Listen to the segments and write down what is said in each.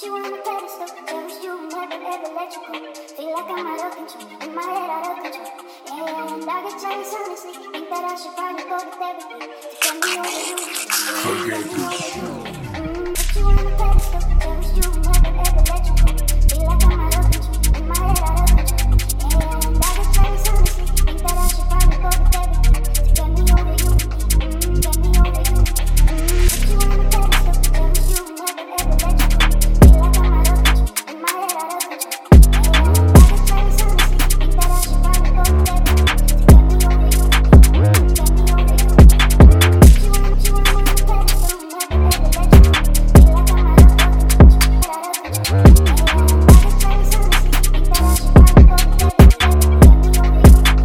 you on a pedestal, there was you, never ever let you go. Feel like I'm out of control, in my head out of control. And I get jealous honestly, think that I should probably go to therapy to get me over you, get me over you. Put you on a pedestal, there was you, never ever let you go. Feel like I'm out of control, in my head out of control. And I get jealous honestly, think that I should probably go to therapy to get me over you, get me over you. Put you on a pedestal, there was you, never ever let you go. Feel like I'm out of control, in my head out of control. And I get jealous honestly, think that I should probably go to therapy to get me over you, get me over you. Put you on a pedestal, never ever let you go. Feel like I'm out of control, out of control. And I get jealous honestly, think that I should probably go to therapy to get me over you, get me over you.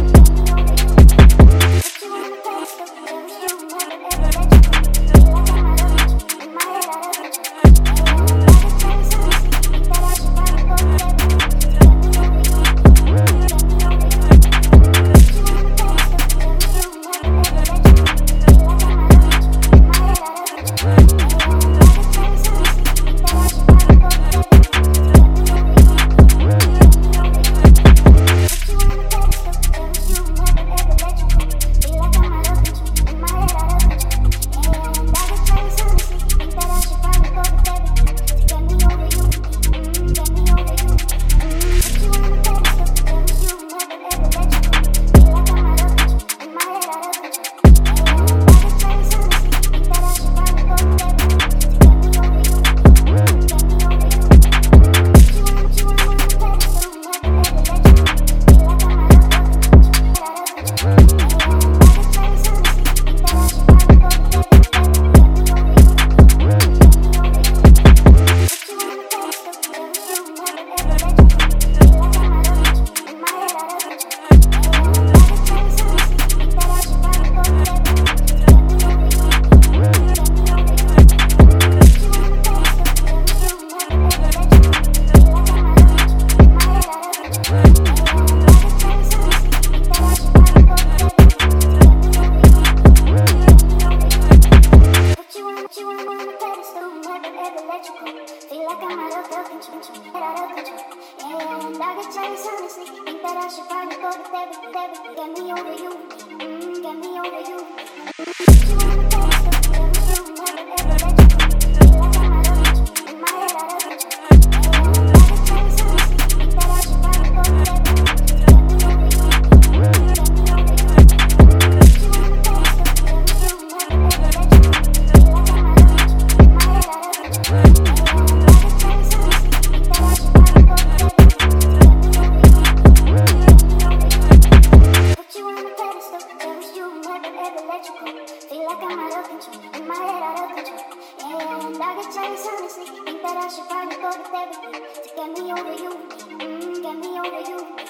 Put you on a pedestal, there was you, never ever let you go. Feel like I'm out of control, in my head out of control. And I get jealous honestly, think that I should probably go to therapy to get me over you, get me over you. Put you on a pedestal, there was you, never ever let you go. Feel like I'm out of control, in my head out of control. And I get jealous honestly, think that I should probably go to therapy to get me over you, get me over you. Put you on a pedestal, there was you, never ever let you go. Feel like I'm out of control, in my head out of control. And I get jealous honestly, think that I should probably go to therapy to get me over you, get me over you. Put you on a pedestal, there was you, never ever let you go. Feel like I'm out of control, in my head out of control. And I get jealous honestly, think that I should probably go to therapy to get me over you, get me over you. Put you on a pedestal, never ever let you go. Feel like I'm out of control, out of control. And I get jealous honestly, think that I should probably go to therapy to get me over you, get me over you. Put you on a pedestal, there was you, never ever let you go. Feel like I'm out of control, in my head out of control. And I get jealous honestly, think that I should probably go to therapy to get me over you, get me over you. Put you on a pedestal, there was you, never ever let you go. Feel like I'm out of control, in my head out of control. And I get jealous honestly, think that I should probably go to therapy to get me over you, get me over you. Put you on a pedestal, never ever let you go. Feel like I'm out of control, out of control. And I get jealous honestly, think that I should probably go to therapy to get me over you, get me over you. Put you on a pedestal, there was you, never ever let you go. Feel like I'm out of control, in my head out of control. And I get jealous honestly, think that I should probably go to therapy to get me over you, get me over you. Put you on a pedestal, there was you, never ever let you go. Feel like I'm out of control, in my head out of control. And I get jealous honestly, think that I should probably go to therapy to get me over you, get me over you. Put you on a pedestal, there was you, never ever let you go. Feel like I'm out of control, in my head out of control. And I get jealous honestly, think that I should probably go to therapy to get me over you, get me over you.